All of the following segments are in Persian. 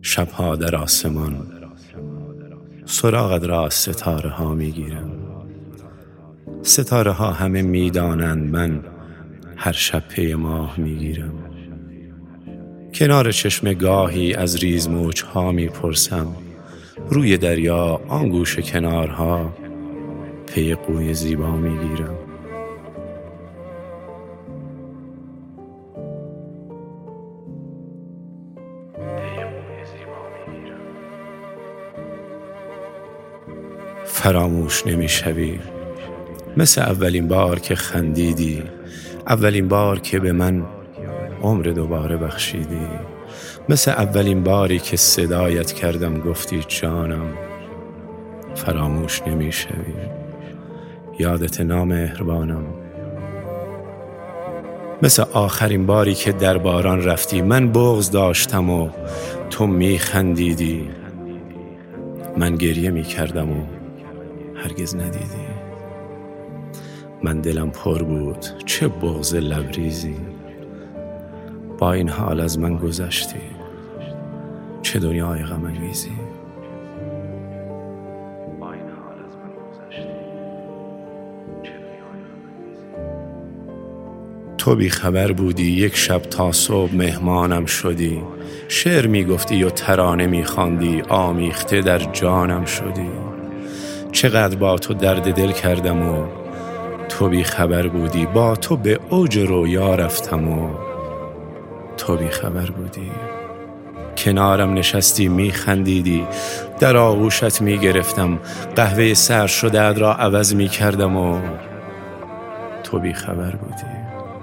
شبها در آسمان سراغت را از ستاره ها می گیرم. ستاره ها همه می دانند من هر شب پی ماه می گیرم. کنار چشم گاهی از ریز موج ها می پرسم، روی دریا آن گوشه کنارها پی قوی زیبا می گیرم. فراموش نمی شوی مثل اولین بار که خندیدی، اولین بار که به من عمر دوباره بخشیدی، مثل اولین باری که صدایت کردم گفتی جانم. فراموش نمی شوی، یادت نامهربانم. مثل آخرین باری که در باران رفتی، من بغض داشتم و تو می خندیدی، من گریه می کردم و هرگز ندیدی. من دلم پر بود چه بغض لبریزی، با این حال از من گذشتی، چه دنیای غم انگیزی. تو بی خبر بودی یک شب تا صبح مهمانم شدی، شعر می گفتی و ترانه می خواندی، آمیخته در جانم شدی. چقدر با تو درد دل کردم و تو بی خبر بودی، با تو به اوج رویا رفتم و تو بی خبر بودی. کنارم نشستی می خندیدی، در آغوشت می گرفتم، قهوه سر شده را عوض می کردم و تو بی خبر بودی.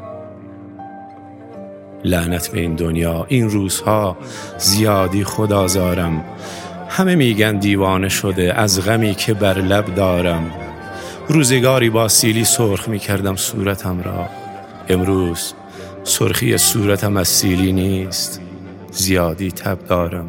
لعنت به این دنیا، این روزها زیادی خدازارم، همه میگن دیوانه شده از غمی که بر لب دارم. روزگاری با سیلی سرخ میکردم صورتم را، امروز سرخی صورتم از سیلی نیست، زیادی تب دارم.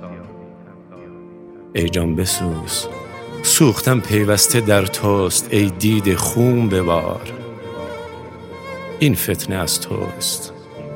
ای جان بسوز، سوختم پیوسته در توست، ای دید خون ببار، این فتنه از توست.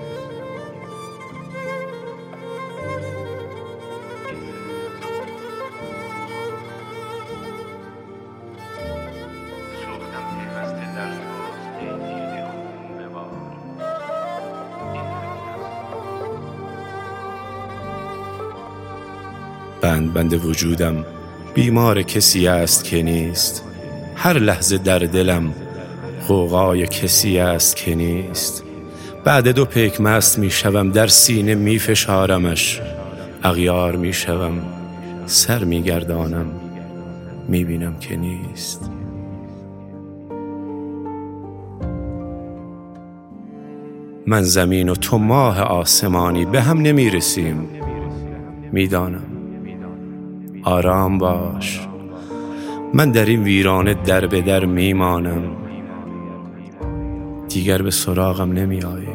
بند وجودم بیمار کسی است که نیست، هر لحظه در دلم غوغای کسی است که نیست. بعد 2 پیک مست می شوم، در سینه می فشارمش، اغیار می شوم، سر می گردانم، می بینم که نیست. من زمین و تو ماه آسمانی، به هم نمی رسیم، می دانم. آرام باش، من در این ویرانه در به در می مانم، دیگر به سراغم نمی آیی،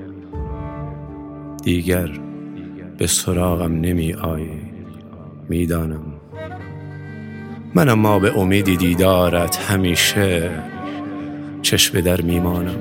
دیگر به سراغم نمی آیی، می دانم. من اما به امیدی دیدارت همیشه چشم در می مانم.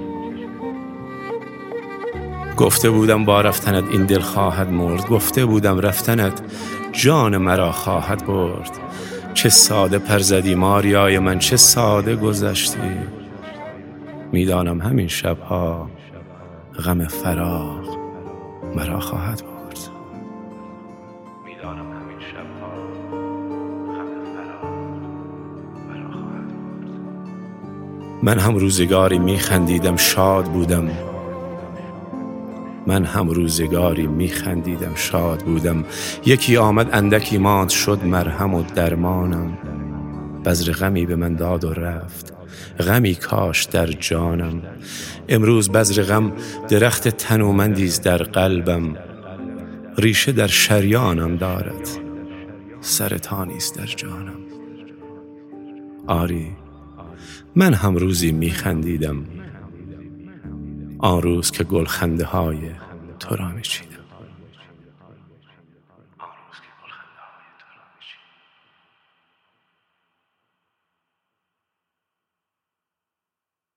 گفته بودم با رفتنت این دل خواهد مرد، گفته بودم رفتنت جان مرا خواهد برد. چه ساده پر زدی ماریای من، چه ساده گذشتی. میدانم همین شبها غم فراق مرا خواهد برد. میدانم همین شبها غم فراق مرا خواهد برد. من هم روزگاری میخندیدم شاد بودم، من هم روزگاری میخندیدم شاد بودم. یکی آمد اندکی ماند شد مرهم و درمانم، بذر غمی به من داد و رفت، غمی کاش در جانم. امروز بذر غم درخت تنومندیز در قلبم، ریشه در شریانم دارد، سرطانیست در جانم. آری من هم روزی میخندیدم، آن روز که گلخنده های تو را میچیدم.